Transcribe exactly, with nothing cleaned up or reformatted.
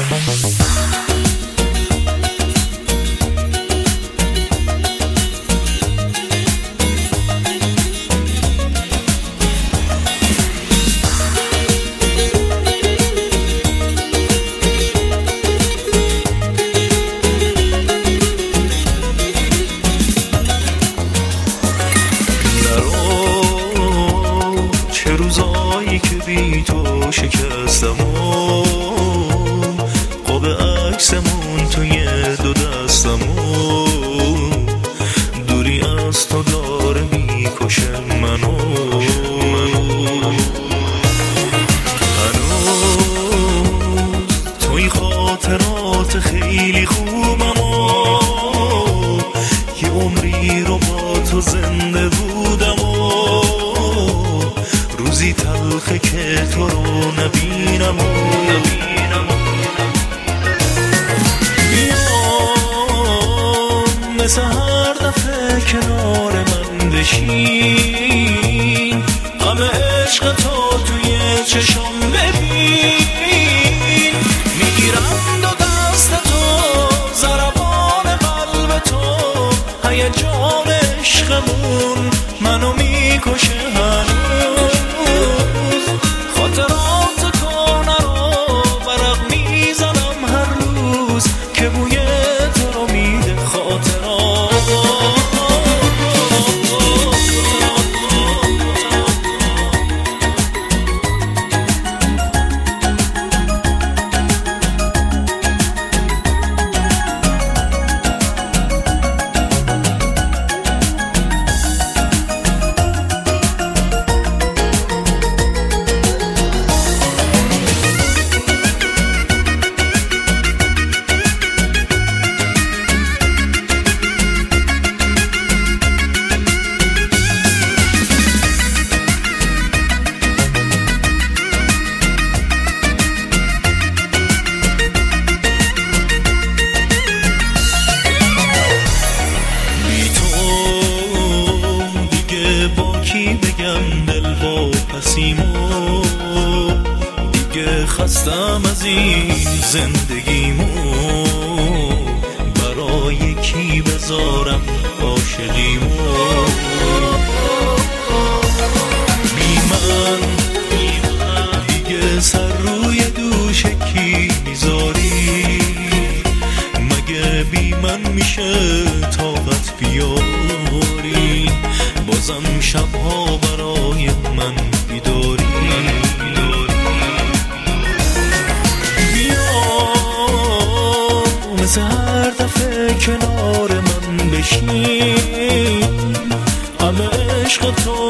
روزایی که بی تو شکستم و قاب عکسمون توی دو دستم و دوری از تو داره میکشه منو. هنوز توی خاطرات خیلی خوبم و یه عمری رو با تو زنده بودم و روزی تلخه که تو رو نبینم و نبینم بیام مثل هر دفعه کنار من بشین، غم عشق تو توی چشم ببین. میگیرم دو دست تو ضربان قلب تو، هیجان عشقمون منو میکشه هنوز. خاطرات کنه رو برق میزنم هر روز که بوی تو رو میده خاطرات. بگم دل با پسیمو دیگه خستم از این زندگیمو، برای کی بذارم عاشقیمو. بی من دیگه سر روی دوش کی میذاری؟ مگه بی من میشه طاقت بیاری؟ بازم شبها برای من بیداری. بیا مثل هر دفعه کنار من بشین، همه عشق تو